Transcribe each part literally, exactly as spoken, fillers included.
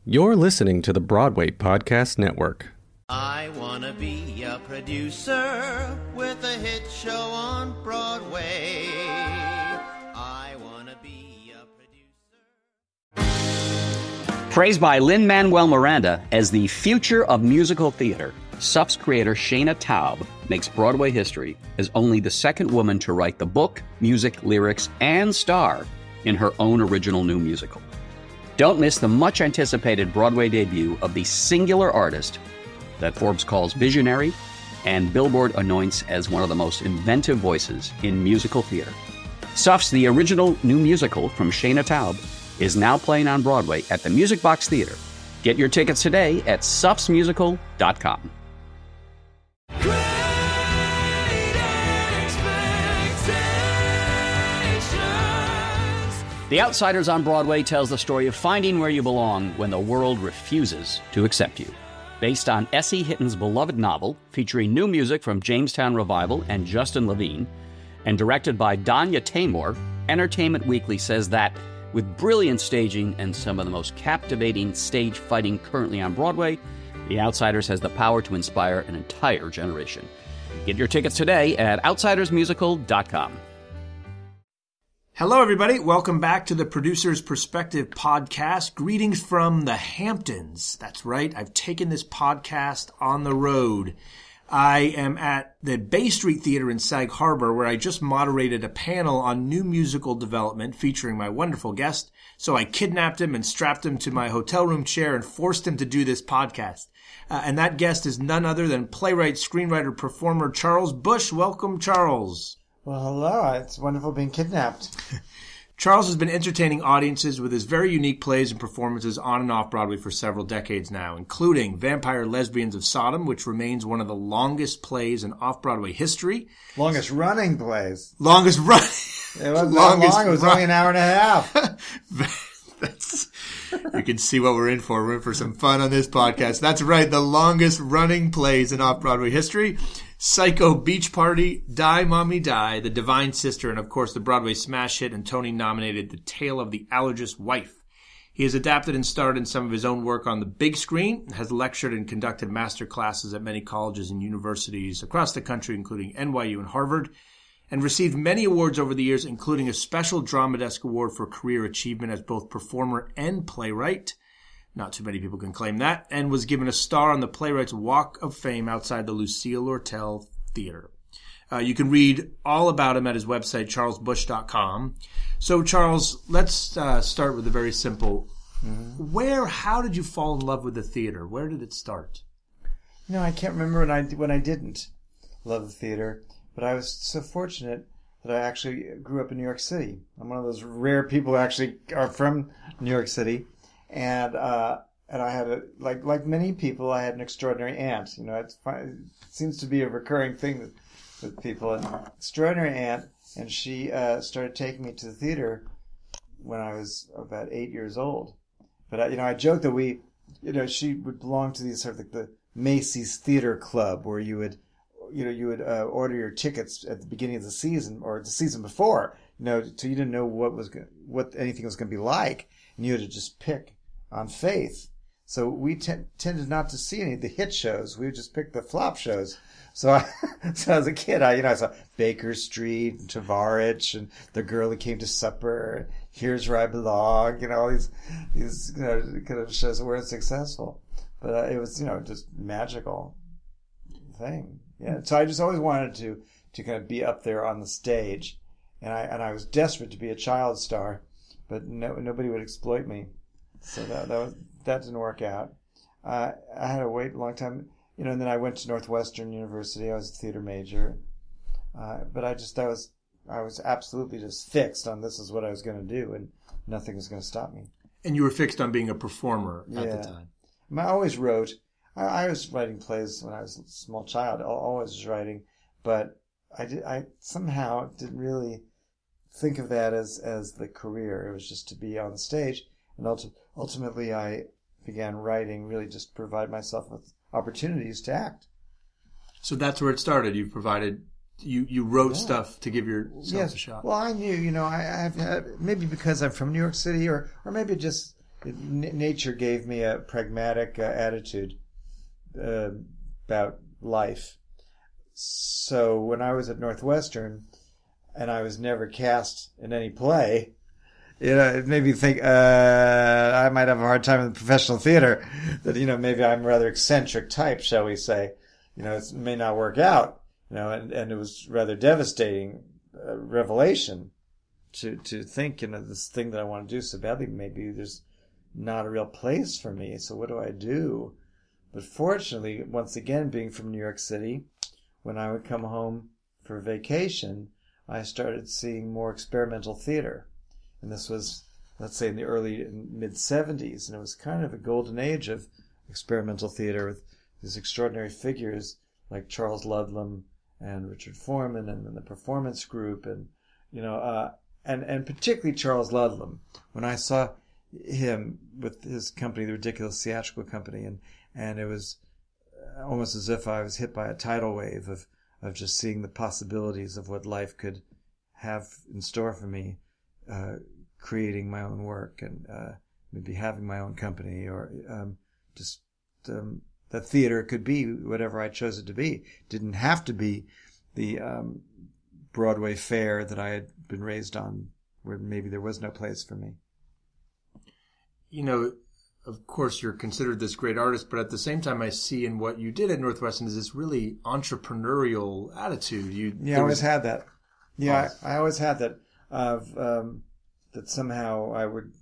You're listening to the Broadway Podcast Network. I want to be a producer with a hit show on Broadway. I want to be a producer. Praised by Lin-Manuel Miranda as the future of musical theater, S U F's creator Shaina Taub makes Broadway history as only the second woman to write the book, music, lyrics, and star in her own original new musical. Don't miss the much-anticipated Broadway debut of the singular artist that Forbes calls visionary and Billboard anoints as one of the most inventive voices in musical theater. S U F's The Original New Musical from Shaina Taub is now playing on Broadway at the Music Box Theater. Get your tickets today at sufs musical dot com. The Outsiders on Broadway tells the story of finding where you belong when the world refuses to accept you. Based on S E. Hitton's beloved novel, featuring new music from Jamestown Revival and Justin Levine, and directed by Danya Taymor, Entertainment Weekly says that, with brilliant staging and some of the most captivating stage fighting currently on Broadway, The Outsiders has the power to inspire an entire generation. Get your tickets today at outsiders musical dot com. Hello, everybody. Welcome back to the Producer's Perspective podcast. Greetings from the Hamptons. That's right. I've taken this podcast on the road. I am at the Bay Street Theater in Sag Harbor, where I just moderated a panel on new musical development featuring my wonderful guest. So I kidnapped him and strapped him to my hotel room chair and forced him to do this podcast. Uh, and that guest is none other than playwright, screenwriter, performer Charles Busch. Welcome, Charles. Well, hello. It's wonderful being kidnapped. Charles has been entertaining audiences with his very unique plays and performances on and off Broadway for several decades now, including Vampire Lesbians of Sodom, which remains one of the longest plays in off-Broadway history. Longest running plays. Longest running. It wasn't that long. It was run- only an hour and a half. That's, you can see what we're in for. We're in for some fun on this podcast. That's right. The longest running plays in off-Broadway history. Psycho Beach Party, Die Mommy Die, The Divine Sister, and of course the Broadway smash hit and Tony-nominated The Tale of the Allergist's Wife. He has adapted and starred in some of his own work on the big screen, has lectured and conducted master classes at many colleges and universities across the country, including N Y U and Harvard, and received many awards over the years, including a special Drama Desk Award for career achievement as both performer and playwright. Not too many people can claim that, and was given a star on the Playwrights Walk of Fame outside the Lucille Lortel Theater. Uh, you can read all about him at his website, charles busch dot com. So, Charles, let's uh, start with a very simple. Mm-hmm. Where, how did you fall in love with the theater? Where did it start? You know, I can't remember when I, when I didn't love the theater, but I was so fortunate that I actually grew up in New York City. I'm one of those rare people who actually are from New York City. And uh, and I had a like like many people, I had an extraordinary aunt. You know, it's, it seems to be a recurring thing with, with people. An extraordinary aunt, and she uh, started taking me to the theater when I was about eight years old. But I, you know, I joke that we, you know, she would belong to these sort of like the Macy's Theater Club, where you would, you know, you would uh, order your tickets at the beginning of the season or the season before. You know, so you didn't know what was gonna, what anything was going to be like, and you had to just pick on faith. So we t- tended not to see any of the hit shows. We would just pick the flop shows. So I, so as a kid, I, you know, I saw Baker Street and Tavarich and The Girl Who Came to Supper, Here's Where I Belong, you know, all these, these, you know, kind of shows that weren't successful. But uh, it was, you know, just magical thing. Yeah. So I just always wanted to, to kind of be up there on the stage. And I, and I was desperate to be a child star, but no, nobody would exploit me. So that that, was, that didn't work out. Uh, I had to wait a long time, you know. And then I went to Northwestern University. I was a theater major, uh, but I just I was I was absolutely just fixed on this is what I was going to do, and nothing was going to stop me. And you were fixed on being a performer at yeah. the time. I always wrote. I, I was writing plays when I was a small child. I always was writing, but I did. I somehow didn't really think of that as as the career. It was just to be on the stage. And ultimately, I began writing, really just to provide myself with opportunities to act. So that's where it started. You provided, you, you wrote yeah. stuff to give yourself yes. a shot. Well, I knew, you know, I, I've had, maybe because I'm from New York City, or, or maybe just it, n- nature gave me a pragmatic uh, attitude uh, about life. So when I was at Northwestern, and I was never cast in any play, you know, it made me think uh, I might have a hard time in professional theater. That, you know, maybe I'm a rather eccentric type, shall we say? You know, it may not work out. You know, and, and it was rather devastating uh, revelation to to think, you know, this thing that I want to do so badly, maybe there's not a real place for me. So what do I do? But fortunately, once again, being from New York City, when I would come home for vacation, I started seeing more experimental theater. And this was, let's say, in the early mid-seventies. And it was kind of a golden age of experimental theater with these extraordinary figures like Charles Ludlam and Richard Foreman and then the Performance Group. And, you know, uh, and, and particularly Charles Ludlam. When I saw him with his company, the Ridiculous Theatrical Company, and, and it was almost as if I was hit by a tidal wave of, of just seeing the possibilities of what life could have in store for me. Uh, creating my own work and uh, maybe having my own company, or um, just um, that theater could be whatever I chose it to be. It didn't have to be the um, Broadway fare that I had been raised on, where maybe there was no place for me. You know, of course, you're considered this great artist, but at the same time, I see in what you did at Northwestern is this really entrepreneurial attitude. You, yeah, I always was... had that. Yeah, oh. I, I always had that. Of um, that somehow I would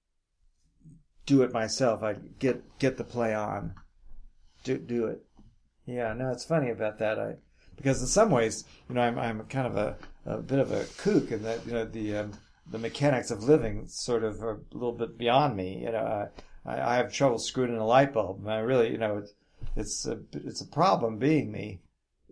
do it myself. I'd get get the play on, do do it. Yeah, no, it's funny about that. I because in some ways, you know, I'm I'm kind of a, a bit of a kook, and that, you know, the um, the mechanics of living sort of are a little bit beyond me. You know, I I have trouble screwing in a light bulb. I really, you know, it's it's a it's a problem being me.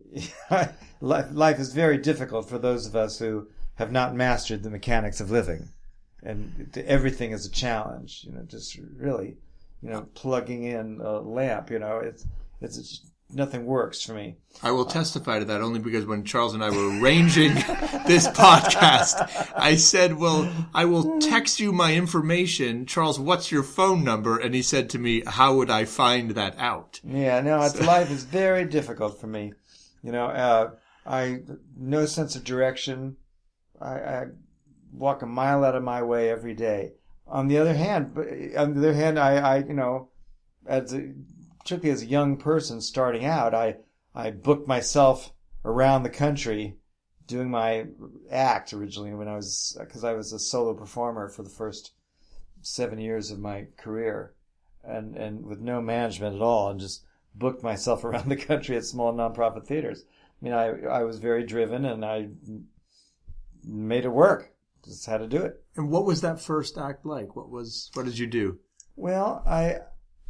life life is very difficult for those of us who have not mastered the mechanics of living, and everything is a challenge. You know, just really, you know, plugging in a lamp. You know, it's it's, it's nothing works for me. I will testify to that only because when Charles and I were arranging this podcast, I said, "Well, I will text you my information, Charles. What's your phone number?" And he said to me, "How would I find that out?" Yeah, no, it's, life is very difficult for me. You know, uh, I no sense of direction. I, I walk a mile out of my way every day. On the other hand, on the other hand, I, I you know, as a, particularly as a young person starting out, I, I booked myself around the country doing my act originally when I was, because I was a solo performer for the first seven years of my career, and, and with no management at all, and just booked myself around the country at small nonprofit theaters. I mean, I, I was very driven, and I made it work. Just had to do it. And what was that first act like? What was what did you do? Well, I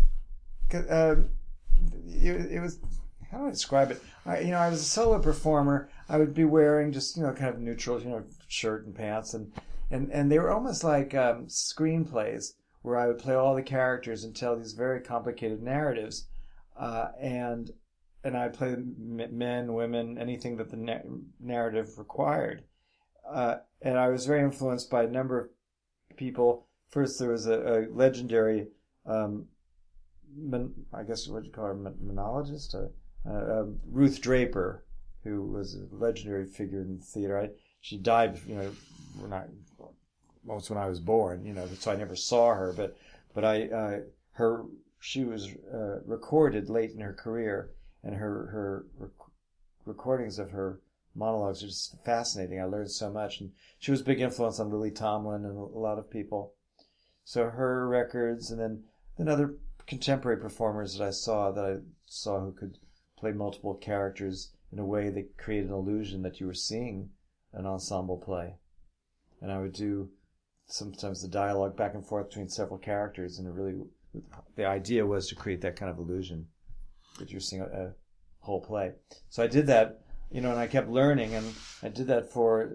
uh, it, it was, how do I describe it? I, you know, I was a solo performer. I would be wearing just, you know, kind of neutral, you know, shirt and pants, and and and they were almost like um, screenplays where I would play all the characters and tell these very complicated narratives, uh, and and I'd play men, women, anything that the na- narrative required. Uh, and I was very influenced by a number of people. First, there was a, a legendary, um, mon, I guess what you call her, mon- monologist, uh, uh, um, Ruth Draper, who was a legendary figure in the theater. I, she died, you know, when I, almost when I was born, you know, so I never saw her. But, but I, uh, her, she was uh, recorded late in her career, and her her rec- recordings of her monologues are just fascinating. I learned so much, and she was a big influence on Lily Tomlin and a lot of people. So her records, and then then other contemporary performers that I saw that I saw who could play multiple characters in a way that created an illusion that you were seeing an ensemble play. And I would do sometimes the dialogue back and forth between several characters, and it really, the idea was to create that kind of illusion that you're seeing a, a whole play. So I did that. You know, and I kept learning, and I did that for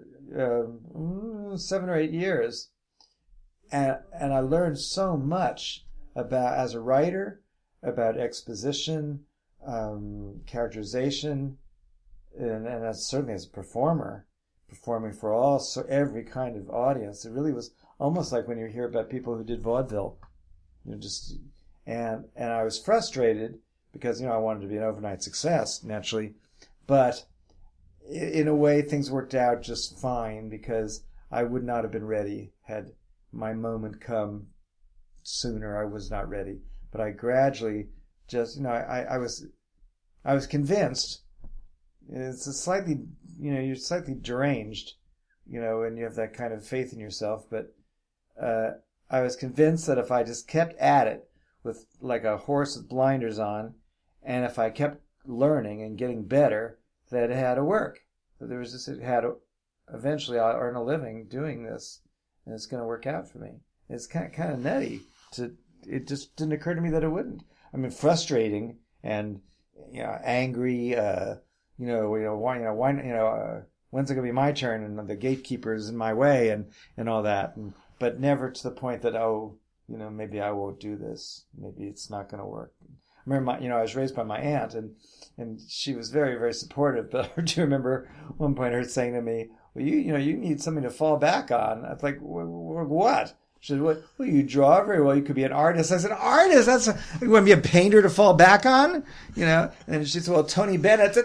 uh, seven or eight years, and and I learned so much about, as a writer, about exposition, um, characterization, and, and as, certainly as a performer, performing for all so every kind of audience. It really was almost like when you hear about people who did vaudeville. You know, just and and I was frustrated because you know I wanted to be an overnight success naturally, but in a way things worked out just fine because I would not have been ready had my moment come sooner. I was not ready, but I gradually just you know I, I was I was convinced. It's a slightly you know you're slightly deranged, you know, and you have that kind of faith in yourself, but uh, I was convinced that if I just kept at it with like a horse with blinders on, and if I kept learning and getting better, that it had to work. That there was just it had to eventually I'll earn a living doing this, and it's going to work out for me. It's kind of, kind of nutty to. It just didn't occur to me that it wouldn't. I mean, frustrating and you know angry. Uh, you know, you know why you know why you know uh, when's it going to be my turn? And the gatekeeper's in my way, and and all that. And, but never to the point that oh, you know, maybe I won't do this. Maybe it's not going to work. I remember, my, you know, I was raised by my aunt, and and she was very, very supportive. But I do remember one point her saying to me, "Well, you, you know, you need something to fall back on." I was like, "What?" She said, "What? Well, you draw very well. You could be an artist." I said, "Artist? That's a, you want to be a painter to fall back on?" You know. And she said, "Well, Tony Bennett,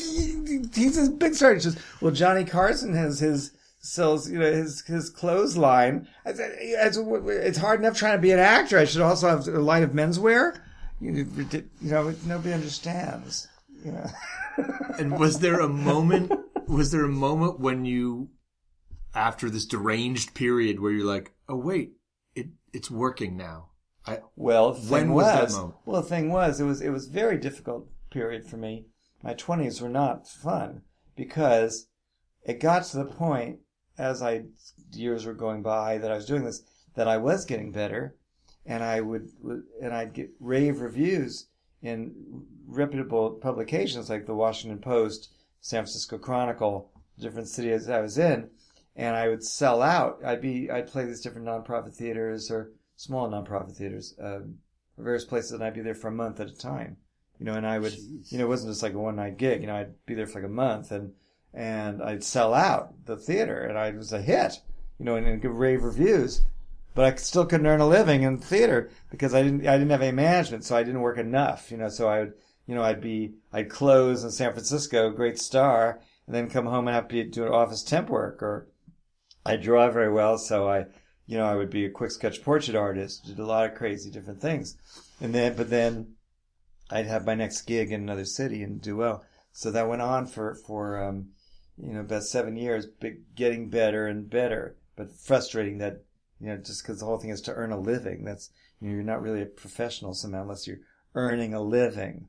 he's a big star." She says, "Well, Johnny Carson has his." sells, you know, his his clothesline. I said, it's, it's hard enough trying to be an actor. I should also have a line of menswear. You, you know, nobody understands. You know. And was there a moment? Was there a moment when you, after this deranged period, where you're like, "Oh wait, it it's working now"? I, well, the when thing was, was, that moment? Well, the thing was, it was it was a very difficult period for me. My twenties were not fun because it got to the point, as I years were going by that I was doing this, that I was getting better, and I would and I'd get rave reviews in reputable publications like the Washington Post, San Francisco Chronicle, different cities I was in, and I would sell out. I'd be I'd play these different nonprofit theaters or small nonprofit theaters, um, various places, and I'd be there for a month at a time. You know, and I would, Jeez. you know, it wasn't just like a one night gig. You know, I'd be there for like a month and. And I'd sell out the theater, and I was a hit, you know, and, and give rave reviews. But I still couldn't earn a living in theater because I didn't, I didn't have any management, so I didn't work enough, you know. So I would, you know, I'd be, I'd close in San Francisco, great star, and then come home and have to do office temp work, or I draw very well, so I, you know, I would be a quick sketch portrait artist, did a lot of crazy different things, and then, but then I'd have my next gig in another city and do well. So that went on for for. um you know, about seven years, big, getting better and better, but frustrating that, you know, just because the whole thing is to earn a living. That's, you know, you're not really a professional somehow unless you're earning a living.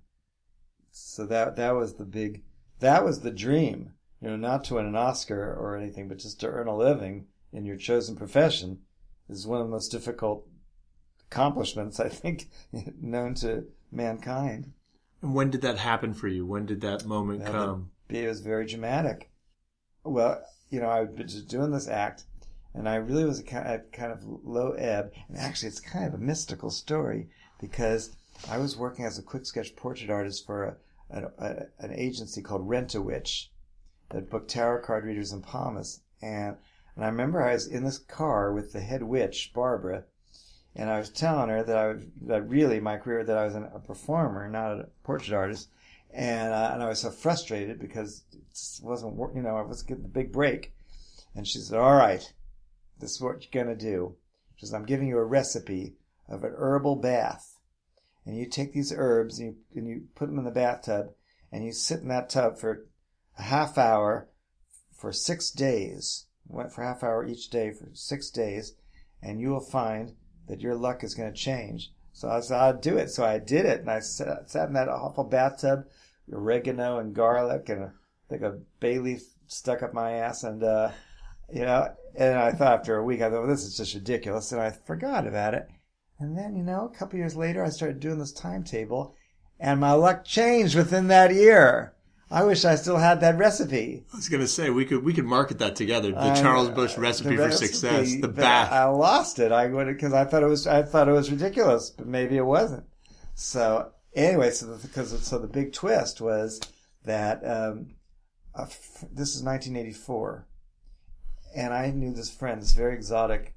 So that, that was the big, that was the dream, you know, not to win an Oscar or anything, but just to earn a living in your chosen profession is one of the most difficult accomplishments, I think, known to mankind. And when did that happen for you? When did that moment that come? It was very dramatic. Well, you know, I was just doing this act, and I really was at kind of low ebb. And actually, it's kind of a mystical story because I was working as a quick sketch portrait artist for a, a, a, an agency called Rent-A-Witch that booked tarot card readers in Palmas. And, and I remember I was in this car with the head witch, Barbara, and I was telling her that I would, that really my career, that I was an, a performer, not a portrait artist. And uh, and I was so frustrated because it wasn't, you know, I was getting the big break. And she said, "All right, this is what you're going to do." She says, "I'm giving you a recipe of an herbal bath. And you take these herbs and you, and you put them in the bathtub and you sit in that tub for a half hour for six days. Went for a half hour each day for six days. And you will find that your luck is going to change." So I said, "I'll do it." So I did it. And I sat, sat in that awful bathtub, oregano and garlic and a, like a bay leaf stuck up my ass. And, uh, you know, and I thought after a week, I thought, well, this is just ridiculous. And I forgot about it. And then, you know, a couple years later, I started doing this timetable and my luck changed within that year. I wish I still had that recipe. I was going to say, we could we could market that together. The I, Charles Busch recipe the for recipe, success. The bath. I lost it. I would, because I thought it was, I thought it was ridiculous, but maybe it wasn't. So anyway, so the, because so the big twist was that um, uh, this is nineteen eighty-four, and I knew this friend, this very exotic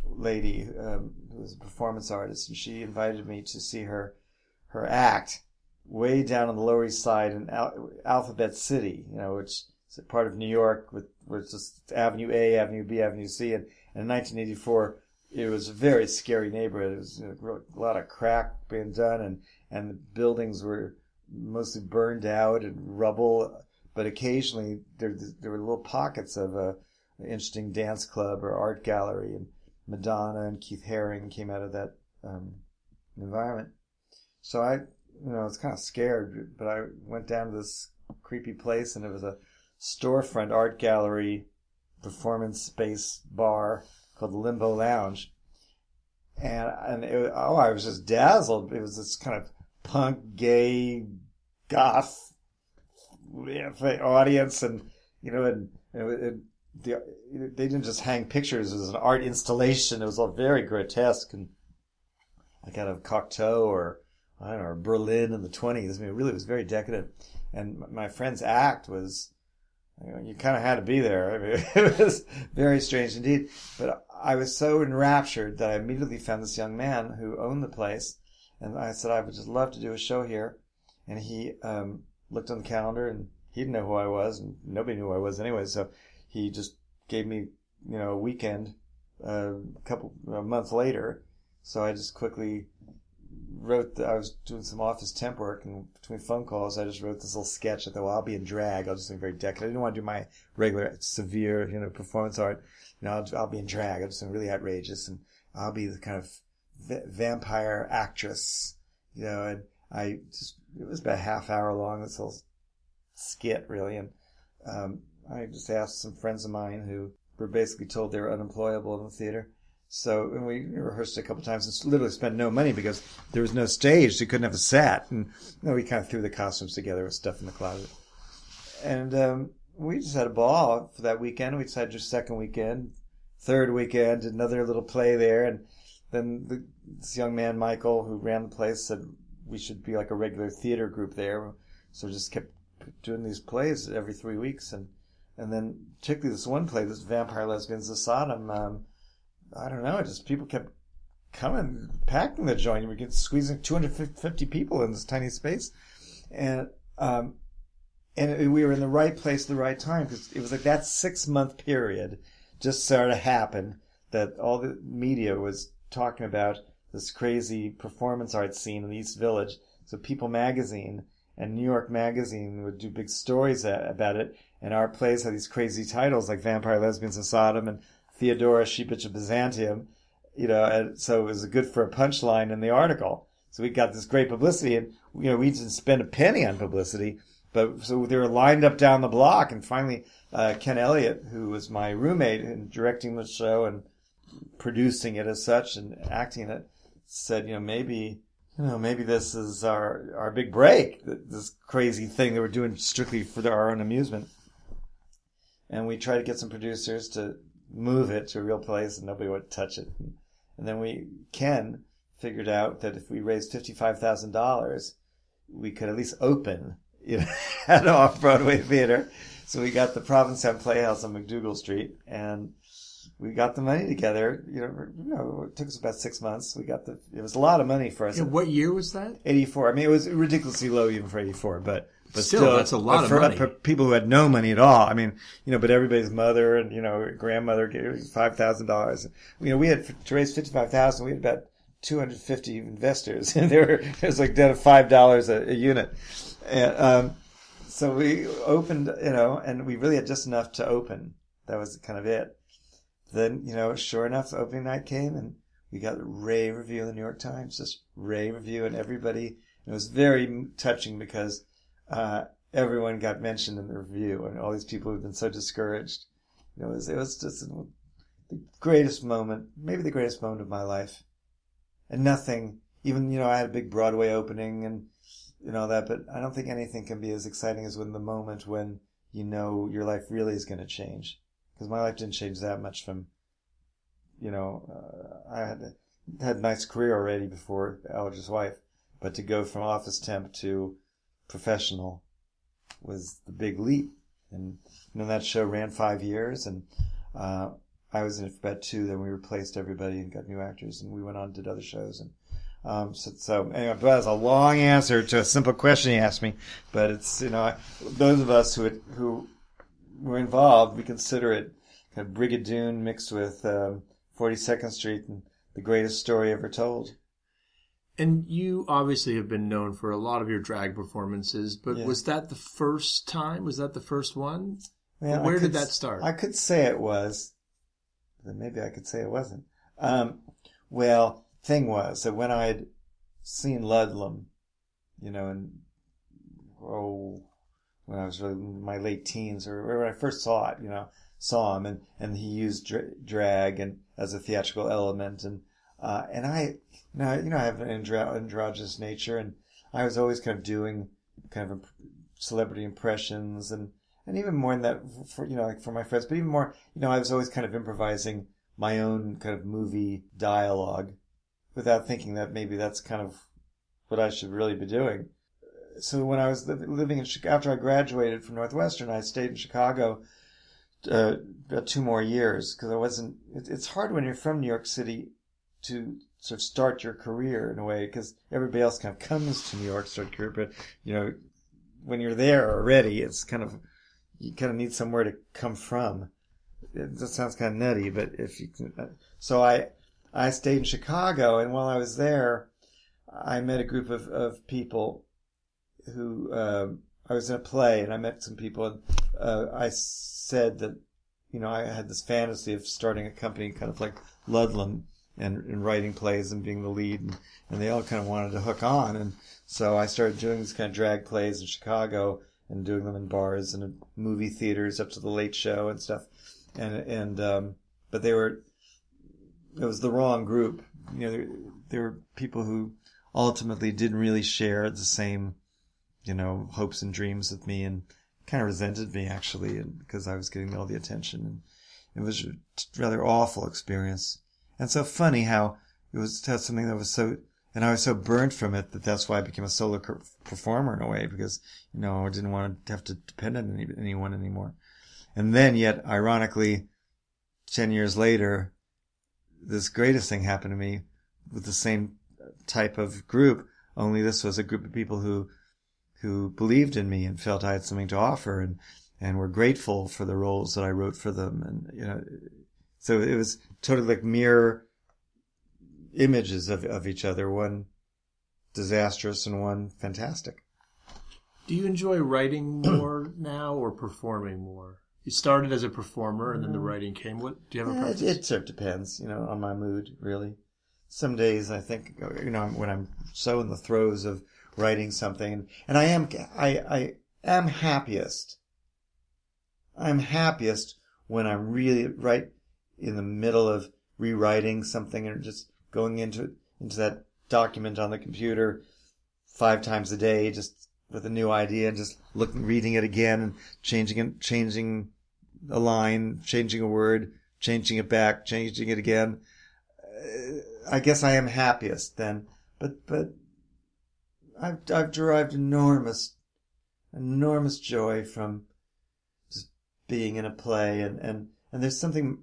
lady um, who was a performance artist, and she invited me to see her her act way down on the Lower East Side in Al- Alphabet City, you know, which is a part of New York with where it's just Avenue A, Avenue B, Avenue C, and, and in nineteen eighty-four it was a very scary neighborhood. It was, you know, a lot of crack being done, and and the buildings were mostly burned out and rubble. But occasionally there there were little pockets of a an interesting dance club or art gallery, and Madonna and Keith Haring came out of that um, environment. So I, you know, I was kind of scared, but I went down to this creepy place, and it was a storefront art gallery performance space bar called the Limbo Lounge. And, and it, oh, I was just dazzled. It was this kind of punk, gay, goth audience, and, you know, and, and it, the, they didn't just hang pictures. It was an art installation. It was all very grotesque, and like out of Cocteau or, I don't know, or Berlin in the twenties. I mean, it really was very decadent. And my friend's act was, you know, you kind of had to be there. I mean, it was very strange indeed. But I was so enraptured that I immediately found this young man who owned the place, and I said, I would just love to do a show here. And he um, looked on the calendar, and he didn't know who I was, and nobody knew who I was anyway. So he just gave me, you know, a weekend, uh, a couple a month later. So I just quickly wrote. The, I was doing some office temp work, and between phone calls, I just wrote this little sketch. I thought, well, I'll be in drag. I'll just be very decadent. I didn't want to do my regular, severe, you know, performance art. You know, I'll, I'll be in drag. I'll do something really outrageous, and I'll be the kind of v- vampire actress. You know, and I just it was about a half hour long. This whole skit, really, and um, I just asked some friends of mine who were basically told they were unemployable in the theater. So and we rehearsed it a couple of times and literally spent no money because there was no stage. So you couldn't have a set. And you know, we kind of threw the costumes together with stuff in the closet. And um, we just had a ball for that weekend. We decided to do second weekend, third weekend, another little play there. And then the, this young man, Michael, who ran the place, said we should be like a regular theater group there. So we just kept doing these plays every three weeks. And, and then particularly this one play, this Vampire Lesbians of Sodom, um, I don't know, just people kept coming, packing the joint. We get squeezing two hundred fifty people in this tiny space. And, um, and we were in the right place at the right time because it was like that six month period just started to happen that all the media was talking about this crazy performance art scene in the East Village. So People Magazine and New York Magazine would do big stories about it. And our plays had these crazy titles like Vampire Lesbians of Sodom and Theodora, She-Bitch of Byzantium, you know, and so it was good for a punchline in the article. So we got this great publicity, and, you know, we didn't spend a penny on publicity, but so they were lined up down the block, and finally, uh, Ken Elliott, who was my roommate in directing the show and producing it as such and acting it, said, you know, maybe, you know, maybe this is our, our big break, this crazy thing that we're doing strictly for our own amusement. And we tried to get some producers to move it to a real place, and nobody would touch it. And then we, Ken, figured out that if we raised fifty-five thousand dollars, we could at least open, you know, at an off-Broadway theater. So we got the Provincetown Playhouse on McDougal Street, and we got the money together. You know, you know, it took us about six months. We got the, it was a lot of money for us. Yeah, what year was that? eighty-four. I mean, it was ridiculously low even for eighty-four, but But still, still, that's a lot of for, money. For people who had no money at all. I mean, you know, but everybody's mother and, you know, grandmother gave five thousand dollars. You know, we had, to raise fifty-five thousand dollars, we had about two hundred fifty investors. And they were, it was like down to five dollars a, a unit. And, um, so we opened, you know, and we really had just enough to open. That was kind of it. Then, you know, sure enough, the opening night came and we got a rave review in the New York Times, just rave review, and everybody, and it was very touching because Uh, everyone got mentioned in the review, and all these people who've been so discouraged. You know, it was, it was just the greatest moment, maybe the greatest moment of my life. And nothing, even, you know, I had a big Broadway opening and, you know, that, but I don't think anything can be as exciting as when the moment when you know your life really is going to change. Because my life didn't change that much from, you know, uh, I had, had a nice career already before Alger's Wife, but to go from office temp to professional was the big leap. And, you know, that show ran five years, and uh, I was in it for about two. Then we replaced everybody and got new actors, and we went on and did other shows. And um, so, so anyway, that was a long answer to a simple question you asked me. But it's, you know, those of us who had, who were involved, we consider it kind of Brigadoon mixed with um, forty-second Street and the greatest story ever told. And you obviously have been known for a lot of your drag performances, but Yeah. was that the first time? Was that the first one? Man, Where I did could- that start? I could say it was. Then maybe I could say it wasn't. Um, well, thing was that when I'd seen Ludlum, you know, and oh, when I was really in my late teens, or when I first saw it, you know, saw him, and, and he used dra- drag and as a theatrical element, and uh, and I, you know, you know, I have an andro- androgynous nature, and I was always kind of doing kind of celebrity impressions, and. And even more than that, for, you know, like for my friends, but even more, you know, I was always kind of improvising my own kind of movie dialogue without thinking that maybe that's kind of what I should really be doing. So when I was li- living in Chicago, after I graduated from Northwestern, I stayed in Chicago uh, about two more years because I wasn't, it, it's hard when you're from New York City to sort of start your career in a way because everybody else kind of comes to New York to start a career, but, you know, when you're there already, it's kind of, you kind of need somewhere to come from. It, that sounds kind of nutty, but if you can, so I, I stayed in Chicago, and while I was there, I met a group of, of people who, uh, I was in a play, and I met some people, and uh, I said that, you know, I had this fantasy of starting a company kind of like Ludlum and, and writing plays and being the lead, and, and they all kind of wanted to hook on, and so I started doing these kind of drag plays in Chicago, and doing them in bars and in movie theaters up to the Late Show and stuff. And, and, um, but they were, it was the wrong group. You know, there, there were people who ultimately didn't really share the same, you know, hopes and dreams with me and kind of resented me actually and because I was getting all the attention. And it was a rather awful experience. And so funny how it was something that was so, and I was so burnt from it that that's why I became a solo performer in a way because, you know, I didn't want to have to depend on any, anyone anymore. And then yet, ironically, ten years later, this greatest thing happened to me with the same type of group, only this was a group of people who, who believed in me and felt I had something to offer and, and were grateful for the roles that I wrote for them. And, you know, so it was totally like mirror images of, of each other, one disastrous and one fantastic. Do you enjoy writing more now or performing more? You started as a performer and then the writing came. What do you have a preference? It, it sort of depends, you know, on my mood, really. Some days I think, you know, when I'm so in the throes of writing something, and I am, I, I am happiest. I'm happiest when I'm really right in the middle of rewriting something and just going into into that document on the computer five times a day, just with a new idea, and just looking, reading it again, and changing it, changing a line, changing a word, changing it back, changing it again. Uh, I guess I am happiest then, but but I've I've derived enormous enormous joy from just being in a play, and and and there's something.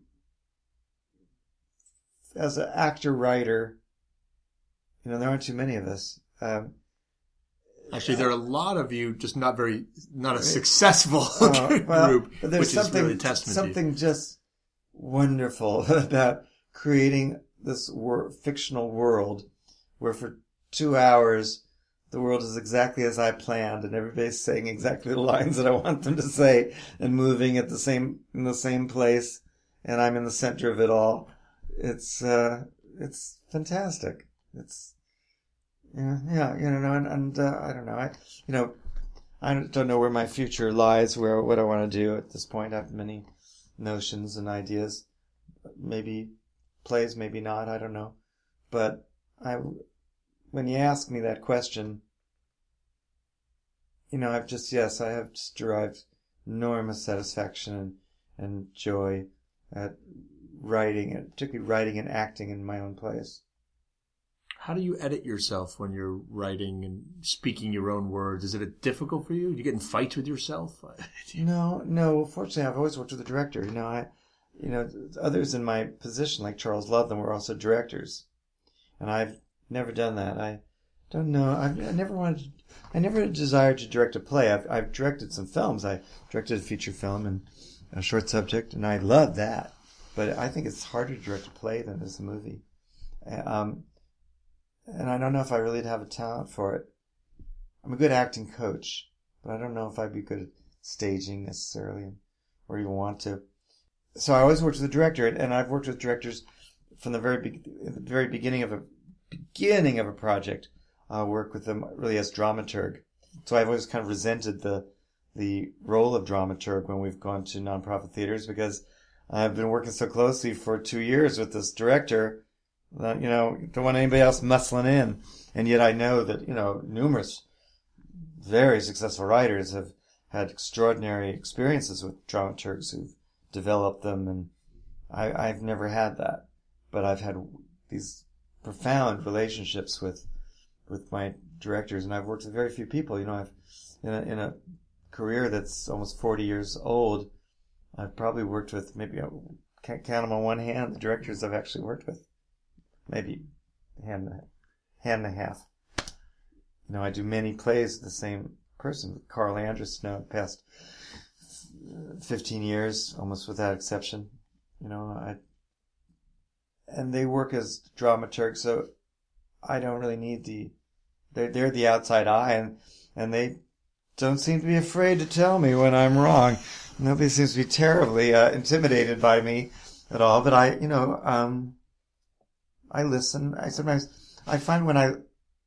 As an actor writer, you know, there aren't too many of us. Um, Actually, there are a lot of you, just not very, not a successful uh, well, group, but there's which is something, really a testament to you. something just wonderful about creating this wor- fictional world where for two hours the world is exactly as I planned, and everybody's saying exactly the lines that I want them to say, and moving at the same in the same place, and I'm in the center of it all. It's uh, it's fantastic. It's yeah, yeah, you know, and, and uh, I don't know, I you know, I don't know where my future lies, where what I want to do at this point. I have many notions and ideas, maybe plays, maybe not. I don't know, but I, when you ask me that question, you know, I've just yes, I have just derived enormous satisfaction and, and joy at writing, and particularly writing and acting in my own plays. How do you edit yourself when you're writing and speaking your own words? Is it difficult for you? Do you get in fights with yourself? No, no. Fortunately, I've always worked with a director. You know, I, you know, others in my position, like Charles Ludlam, were also directors. And I've never done that. I don't know. I've, I never wanted, I never desired to direct a play. I've, I've directed some films. I directed a feature film and a short subject, and I loved that. But I think it's harder to direct a play than it is a movie. Um, and I don't know if I really have a talent for it. I'm a good acting coach, but I don't know if I'd be good at staging necessarily, or even want to. So I always worked with a director, and I've worked with directors from the very be- the very beginning of a beginning of a project. I'll work with them really as dramaturg. So I've always kind of resented the the role of dramaturg when we've gone to nonprofit theaters, because I've been working so closely for two years with this director that, you know, don't want anybody else muscling in. And yet I know that, you know, numerous very successful writers have had extraordinary experiences with dramaturgs who've developed them, and I, I've never had that. But I've had these profound relationships with with my directors, and I've worked with very few people. You know, I've in a, in a career that's almost forty years old, I've probably worked with, maybe I can't count them on one hand, the directors I've actually worked with. Maybe a hand, hand and a half. You know, I do many plays with the same person, with Carl Andrus now, past fifteen years, almost without exception. You know, I, and they work as dramaturgs, so I don't really need the, they're, they're the outside eye, and, and they don't seem to be afraid to tell me when I'm wrong. Nobody seems to be terribly uh, intimidated by me at all, but I, you know, um, I listen. I sometimes, I find when I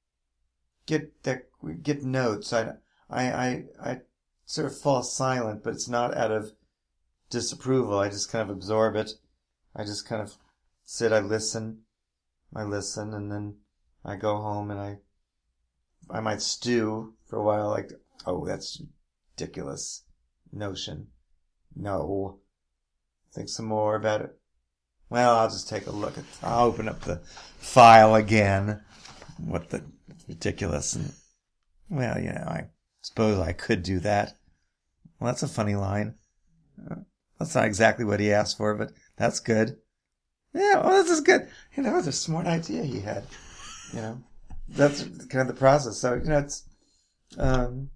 get that, get notes, I, I, I, I sort of fall silent, but it's not out of disapproval. I just kind of absorb it. I just kind of sit, I listen, I listen, and then I go home and I, I might stew for a while, like, oh, that's ridiculous notion. No. Think some more about it. Well, I'll just take a look at, I'll open up the file again. What the, ridiculous. And, well, you know, I suppose I could do that. Well, that's a funny line. Uh, that's not exactly what he asked for, but that's good. Yeah, well, this is good. You know, it's a smart idea he had. You know, that's kind of the process. So, you know, it's, um,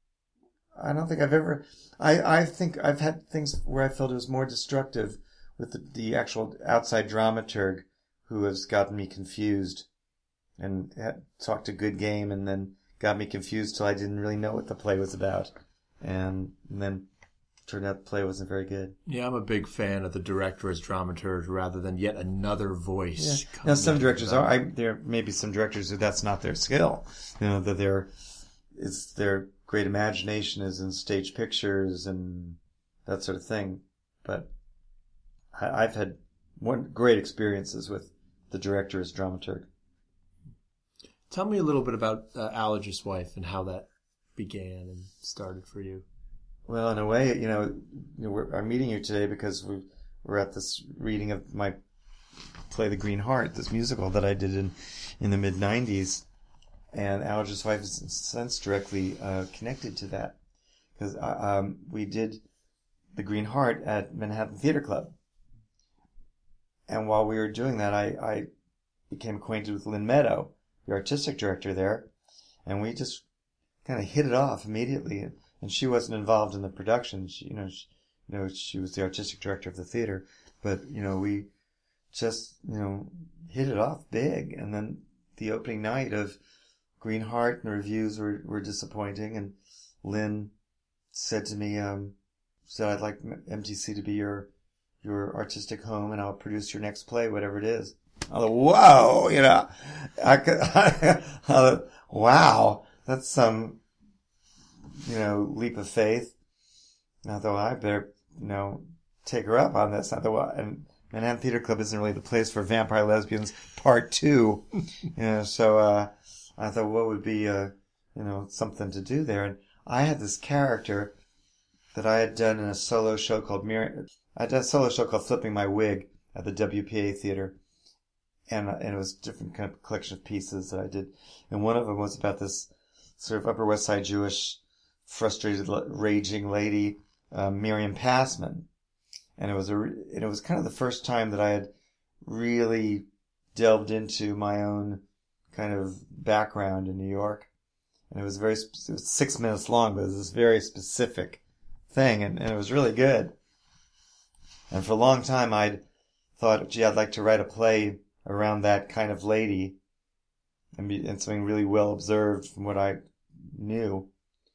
I don't think I've ever, I, I think I've had things where I felt it was more destructive with the, the actual outside dramaturg who has gotten me confused and had talked a good game and then got me confused till I didn't really know what the play was about. And, and then turned out the play wasn't very good. Yeah, I'm a big fan of the director as dramaturg rather than yet another voice. Yeah. Now, some directors are, I, there may be some directors who that's not their skill. You know, that they're, it's their great imagination is in stage pictures and that sort of thing. But I, I've had one great experiences with the director as dramaturg. Tell me a little bit about uh, Allergist's Wife and how that began and started for you. Well, in a way, you know, you know we're, I'm meeting you today because we, we're at this reading of my play, The Green Heart, this musical that I did in, in the mid nineties. And Allergist's Wife is, in a sense, directly uh, connected to that. Because um, we did The Green Heart at Manhattan Theater Club. And while we were doing that, I, I became acquainted with Lynn Meadow, the artistic director there. And we just kind of hit it off immediately. And she wasn't involved in the production. She, you know, she, you know, she was the artistic director of the theater. But, you know, we just, you know, hit it off big. And then the opening night of Green Heart and the reviews were, were disappointing. And Lynn said to me, um, said, I'd like M T C to be your, your artistic home and I'll produce your next play, whatever it is. I thought, whoa, you know, I could, I, I thought, wow, that's some, you know, leap of faith. And I thought, well, I better, you know, take her up on this. I thought, well, and Manhattan Theater Club isn't really the place for Vampire Lesbians Part Two. You know, so, uh, I thought, what would be, uh, you know, something to do there? And I had this character that I had done in a solo show called Mir- I did a solo show called Flipping My Wig at the W P A Theater. And, and it was a different kind of collection of pieces that I did. And one of them was about this sort of Upper West Side Jewish frustrated, raging lady, uh, Miriam Passman. And it was a, and it was kind of the first time that I had really delved into my own kind of background in New York. And it was very, it was six minutes long, but it was this very specific thing, and, and it was really good. And for a long time, I'd thought, gee, I'd like to write a play around that kind of lady, and, be, and something really well observed from what I knew.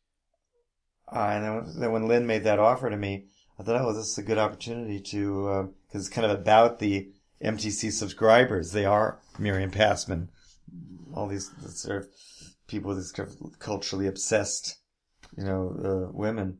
Uh, and then, then when Lynn made that offer to me, I thought, oh, this is a good opportunity to, because uh, it's kind of about the M T C subscribers. They are Miriam Passman, all these sort of people, these sort of culturally obsessed, you know, uh, women.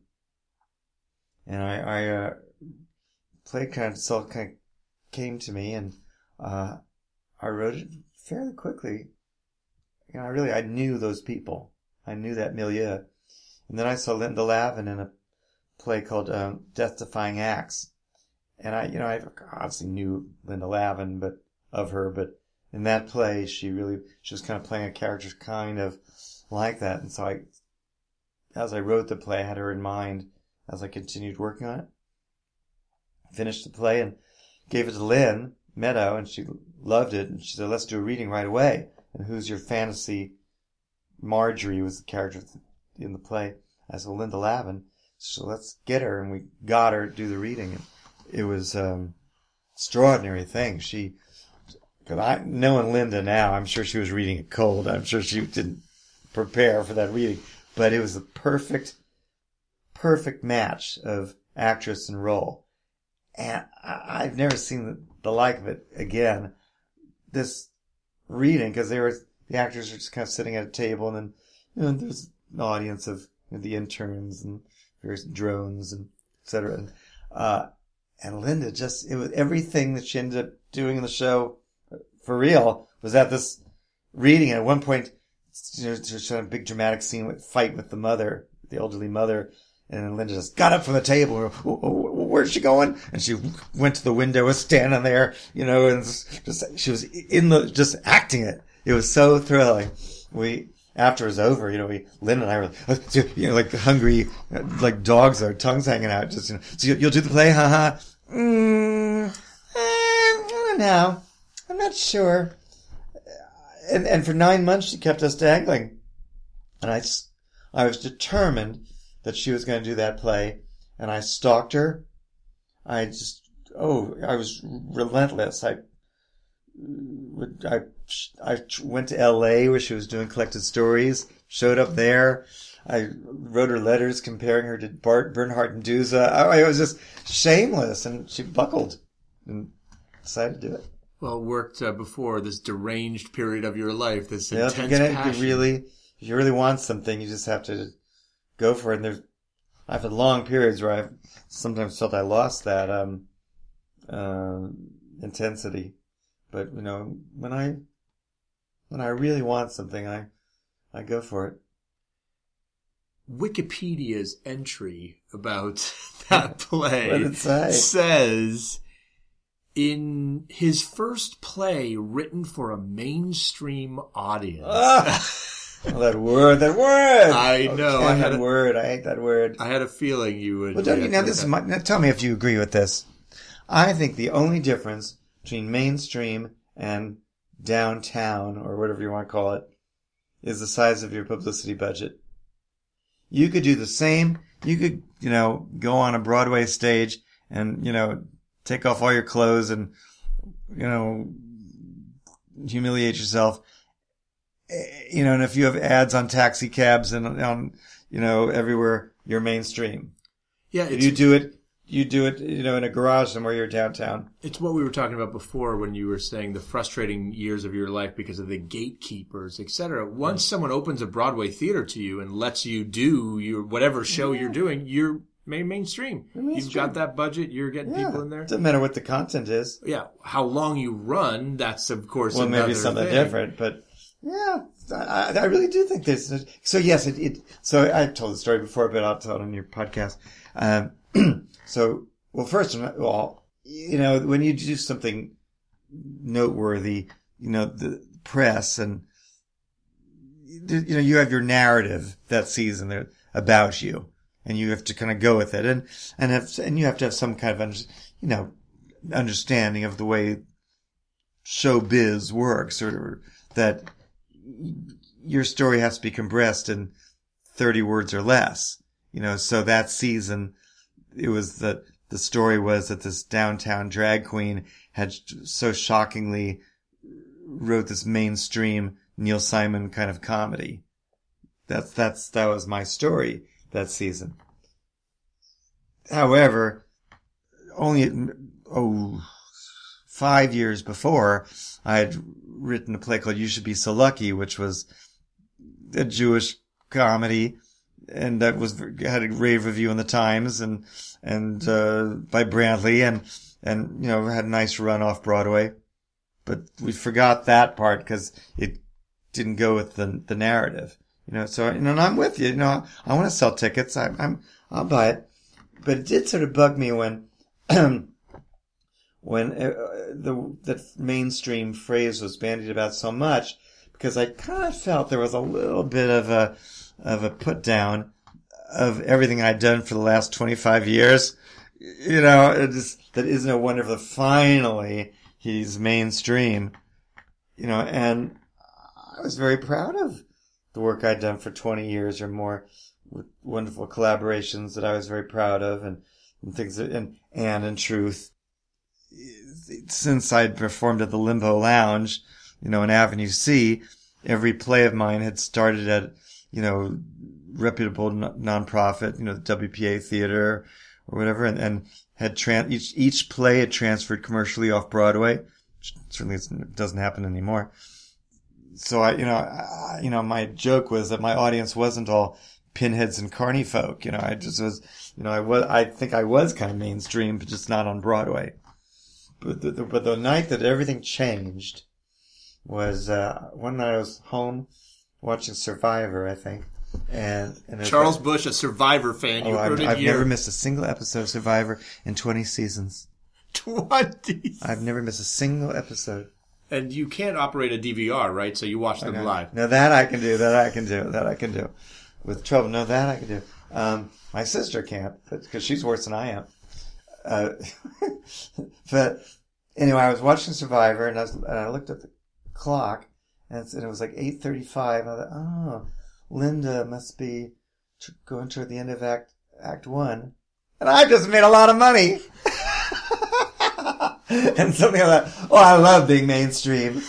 And I, I uh, play kind of so kind of came to me, and uh, I wrote it fairly quickly. You know, I really I knew those people. I knew that milieu. And then I saw Linda Lavin in a play called um, Death Defying Acts, and I, you know, I obviously knew Linda Lavin, but of her, but in that play, she really she was kind of playing a character kind of like that, and so I, as I wrote the play, I had her in mind as I continued working on it. Finished the play and gave it to Lynn Meadow, and she loved it, and she said, let's do a reading right away. And who's your fantasy? Marjorie was the character in the play. I said, well, Linda Lavin. So let's get her, and we got her to do the reading. And it was um extraordinary thing. She, cause I, knowing Linda now, I'm sure she was reading it cold. I'm sure she didn't prepare for that reading. But it was the perfect, perfect match of actress and role. And I, I've never seen the, the like of it again. This reading, because they were, the actors were just kind of sitting at a table, and then, you know, there's an audience of, you know, the interns and various drones and et cetera. And, uh, and Linda just, it was everything that she ended up doing in the show for real was at this reading. And at one point, you know, she had a big dramatic scene with fight with the mother, the elderly mother. And then Linda just got up from the table. Where's she going? And she went to the window, was standing there, you know, and just, she was in the, just acting it. It was so thrilling. We, after it was over, you know, we, Lynn and I were, you know, like hungry, like dogs with our tongues hanging out. Just, you know, so you'll do the play, haha. Mm, I don't know. I'm not sure. And, and for nine months she kept us dangling. And I, I was determined that she was going to do that play. And I stalked her. I just, oh, I was relentless. I, I, I went to L A where she was doing Collected Stories, showed up there. I wrote her letters comparing her to Bart Bernhardt and Duza. I, I was just shameless, and she buckled and decided to do it. Well, it worked uh, before this deranged period of your life, this yeah, intense if you're gonna, passion. If you really, if you really want something, you just have to go for it. And there's, I've had long periods where I've sometimes felt I lost that um, uh, intensity. But, you know, when I, when I really want something, I, I go for it. Wikipedia's entry about that play What did it say? Says, in his first play written for a mainstream audience. Ah! Oh, that word, that word! I oh, know. Ken, I had that a, word. I hate that word. I had a feeling you would. Well, don't you, now this is my, now tell me if you agree with this. I think the only difference between mainstream and downtown, or whatever you want to call it, is the size of your publicity budget. You could do the same. You could, you know, go on a Broadway stage and, you know, take off all your clothes and, you know, humiliate yourself. You know, and if you have ads on taxi cabs and on, you know, everywhere, you're mainstream. Yeah, if you do it, you do it, you know, in a garage somewhere, you're downtown. It's what we were talking about before when you were saying the frustrating years of your life because of the gatekeepers, et cetera. Once mm-hmm. someone opens a Broadway theater to you and lets you do your whatever show yeah. you're doing, you're mainstream. mainstream. You've got that budget. You're getting yeah. people in there. Doesn't matter what the content is. Yeah. How long you run, that's, of course, well, another maybe something thing. different, but yeah, I, I really do think this. So yes, it, it, so I've told the story before, but I'll tell it on your podcast. Um, so, well, first of all, you know, when you do something noteworthy, you know, the press and, you know, you have your narrative that season there about you, and you have to kind of go with it, and, and have, and you have to have some kind of, you know, understanding of the way showbiz works, or that your story has to be compressed in thirty words or less. You know, so that season, it was the, the story was that this downtown drag queen had so shockingly wrote this mainstream Neil Simon kind of comedy. That's, that's, that was my story that season. However, only, oh, five years before, I had written a play called You Should Be So Lucky, which was a Jewish comedy, and that was, had a rave review in the Times and, and, uh, by Brantley, and, and, you know, had a nice run off Broadway. But we forgot that part because it didn't go with the, the narrative. You know, so, you know, and I'm with you. You know, I want to sell tickets. I, I'm, I'll buy it. But it did sort of bug me when, when uh, the, the mainstream phrase was bandied about so much, because I kind of felt there was a little bit of a, of a put down of everything I'd done for the last twenty-five years. You know, it just, that isn't it wonderful? Finally, he's mainstream. You know, and I was very proud of the work I'd done for twenty years or more, with wonderful collaborations that I was very proud of, and, and things that, and, and in truth, since I'd performed at the Limbo Lounge, you know, in Avenue C, every play of mine had started at, you know, reputable non-profit, you know, the W P A theater or whatever, and, and had tran- each, each play had transferred commercially off Broadway. Certainly it doesn't happen anymore. So I, you know, I, you know, my joke was that my audience wasn't all pinheads and carny folk. You know, I just was, you know, I was, I think I was kind of mainstream, but just not on Broadway. But the, the, but the night that everything changed was, uh, one night I was home watching Survivor, I think. And, and Charles like, Bush, a Survivor fan. You oh, heard I've, it I've here. never missed a single episode of Survivor in twenty seasons. twenty I've never missed a single episode. And you can't operate a D V R, right? So you watch them Okay. live. No, that I can do. That I can do. That I can do. With trouble. No, that I can do. Um, my sister can't, because she's worse than I am. Uh, but anyway, I was watching Survivor, and I, was, and I looked at the clock, and, and it was like eight thirty-five. I thought, oh, Linda must be tr- going toward the end of Act Act One, and I just made a lot of money. And something like that. Oh, I love being mainstream.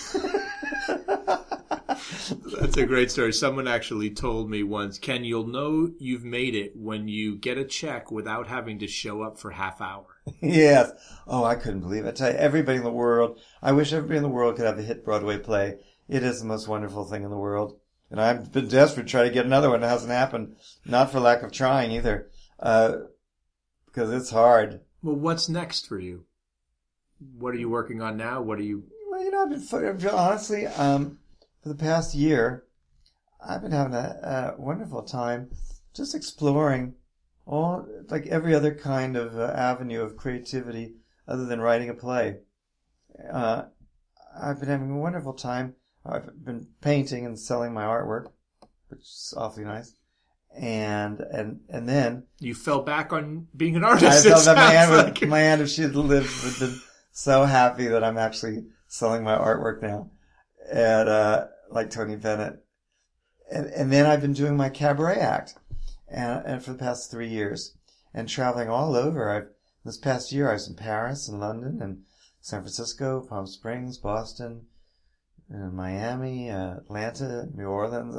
That's a great story. Someone actually told me once, Ken, you'll know you've made it when you get a check without having to show up for half hour. Yes. Oh, I couldn't believe it. I tell you, everybody in the world, I wish everybody in the world could have a hit Broadway play. It is the most wonderful thing in the world. And I've been desperate to try to get another one. It hasn't happened. Not for lack of trying either. Uh, because it's hard. Well, what's next for you? What are you working on now? What are you... Well, you know, I've been, honestly, um, for the past year, I've been having a, a wonderful time just exploring all, like every other kind of uh, avenue of creativity other than writing a play. Uh, I've been having a wonderful time. I've been painting and selling my artwork, which is awfully nice. And, and, and then... You fell back on being an I artist. felt that my aunt, like. would, my aunt, if she had lived, would have been so happy that I'm actually selling my artwork now. And, uh, like Tony Bennett. And, and then I've been doing my cabaret act. And, and for the past three years. And traveling all over. I've, this past year I was in Paris and London and San Francisco, Palm Springs, Boston, and Miami, uh, Atlanta, New Orleans.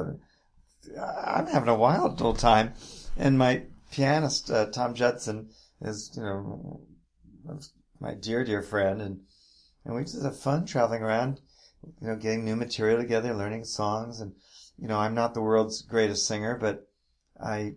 I'm having a wild old time. And my pianist, uh, Tom Judson, is, you know, my dear, dear friend. And, and we just have fun traveling around, you know, getting new material together, learning songs. And, you know, I'm not the world's greatest singer, but I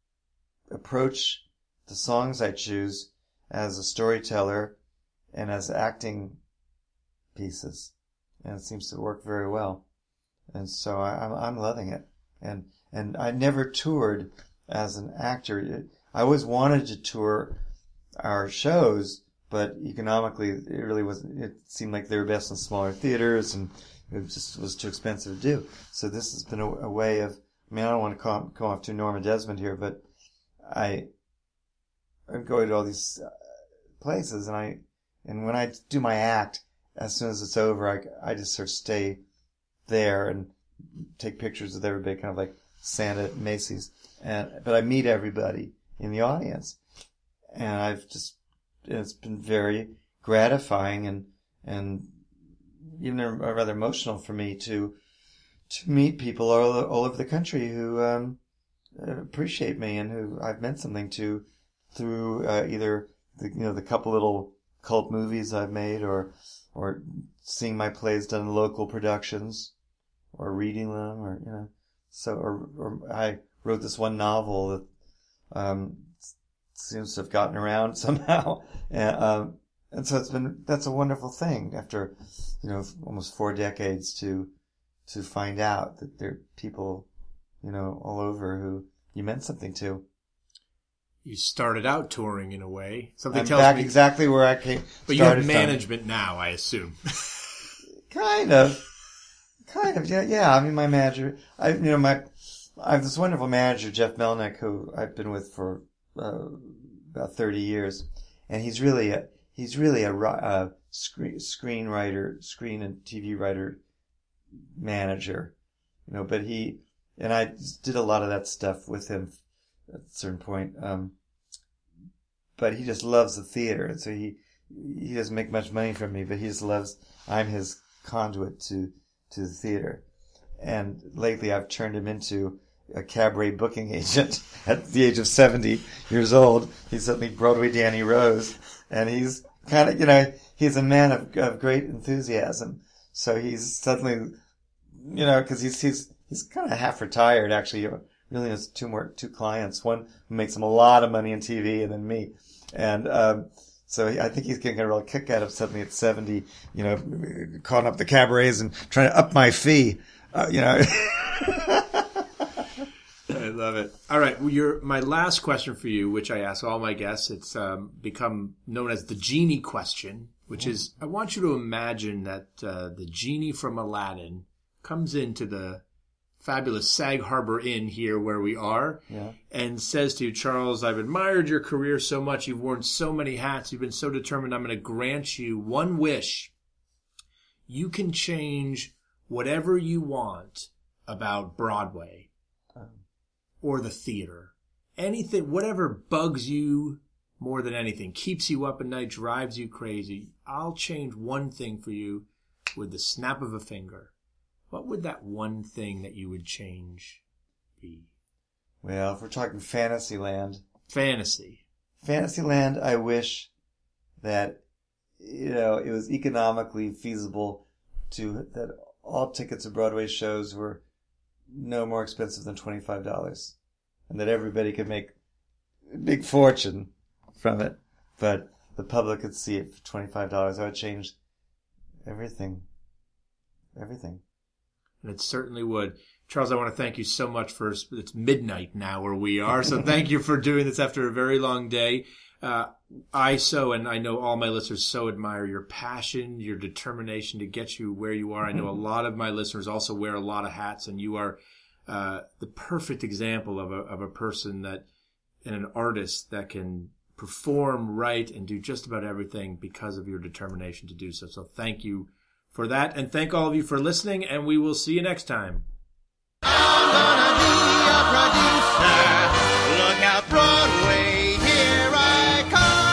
approach the songs I choose as a storyteller and as acting pieces. And it seems to work very well. And so I, I'm, I'm loving it. And, and I never toured as an actor. I always wanted to tour our shows, but economically it really wasn't, it seemed like they were best in smaller theaters and it just was too expensive to do. So this has been a, a way of, I mean, I don't want to come, come off to Norma Desmond here, but I, I'm going to all these places, and I and when I do my act, as soon as it's over, I I just sort of stay there and take pictures with everybody, kind of like Santa at Macy's. And but I meet everybody in the audience, and I've just it's been very gratifying and and even rather emotional for me to to meet people all all over the country who um, appreciate me and who I've meant something to through uh, either the you know the couple little cult movies I've made, or or seeing my plays done in local productions, or reading them, or you know, so or, or I wrote this one novel that um, seems to have gotten around somehow, and, um, and so it's been that's a wonderful thing after you know almost four decades to to find out that there are people you know all over who you meant something to. You started out touring in a way. Something I'm tells back me exactly where I came. But you have management from. Now, I assume. Kind of, kind of. Yeah, yeah. I mean, my manager. I, you know, my. I have this wonderful manager, Jeff Melnick, who I've been with for uh, about thirty years, and he's really a he's really a, a screen screenwriter, screen and T V writer, manager, you know. But he and I did a lot of that stuff with him at a certain point. Um, but he just loves the theater, and so he he doesn't make much money from me, but he just loves. I'm his conduit to to the theater, and lately I've turned him into a cabaret booking agent at the age of seventy years old. He's suddenly Broadway Danny Rose, and he's kind of, you know, he's a man of, of great enthusiasm. So he's suddenly, you know, because he's he's he's kind of half retired actually. He really has two more two clients. One who makes him a lot of money in T V, and then me, and um, so I think he's getting a real kick out of suddenly at seventy, you know, calling up the cabarets and trying to up my fee, uh, you know. I love it. All right, well, your my last question for you, which I ask all my guests, it's um, become known as the genie question, which is I want you to imagine that uh, the genie from Aladdin comes into the fabulous Sag Harbor Inn here where we are, yeah. and says to you, Charles, I've admired your career so much. You've worn so many hats. You've been so determined. I'm going to grant you one wish. You can change whatever you want about Broadway or the theater. Anything, whatever bugs you more than anything, keeps you up at night, drives you crazy. I'll change one thing for you with the snap of a finger. What would that one thing that you would change be? Well, if we're talking Fantasyland. Fantasy. Fantasyland, I wish that, you know, it was economically feasible to, that all tickets to Broadway shows were no more expensive than twenty-five dollars. And that everybody could make a big fortune from it. But the public could see it for twenty-five dollars. I would change everything. Everything. And it certainly would. Charles, I want to thank you so much for, it's midnight now where we are, so thank you for doing this after a very long day. Uh, I so, and I know all my listeners so admire your passion, your determination to get you where you are. I know a lot of my listeners also wear a lot of hats, and you are uh, the perfect example of a, of a person that, and an artist that can perform, write, and do just about everything because of your determination to do so. So thank you for that, and thank all of you for listening, and we will see you next time. I'm gonna be a producer. Look out, Broadway, here I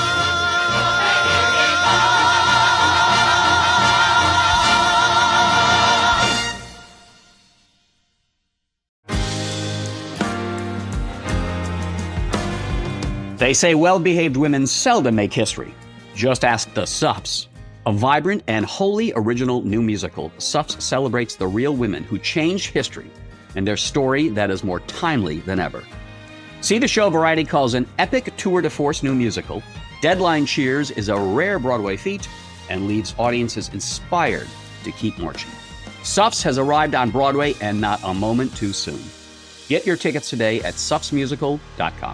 come. They say well-behaved women seldom make history. Just ask the Sups. A vibrant and wholly original new musical, Sups celebrates the real women who changed history and their story that is more timely than ever. See the show Variety calls an epic tour de force new musical. Deadline cheers is a rare Broadway feat and leaves audiences inspired to keep marching. Sups has arrived on Broadway, and not a moment too soon. Get your tickets today at sups musical dot com.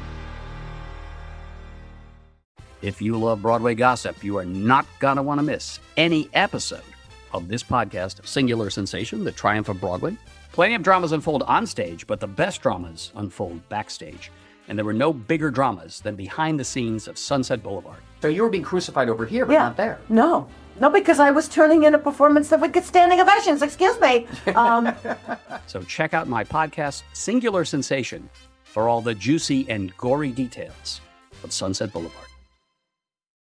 If you love Broadway gossip, you are not going to want to miss any episode of this podcast, Singular Sensation, The Triumph of Broadway. Plenty of dramas unfold on stage, but the best dramas unfold backstage. And there were no bigger dramas than behind the scenes of Sunset Boulevard. So you were being crucified over here, but Yeah. not there. No. No, because I was turning in a performance that would get standing ovations. Excuse me. Um, So check out my podcast, Singular Sensation, for all the juicy and gory details of Sunset Boulevard.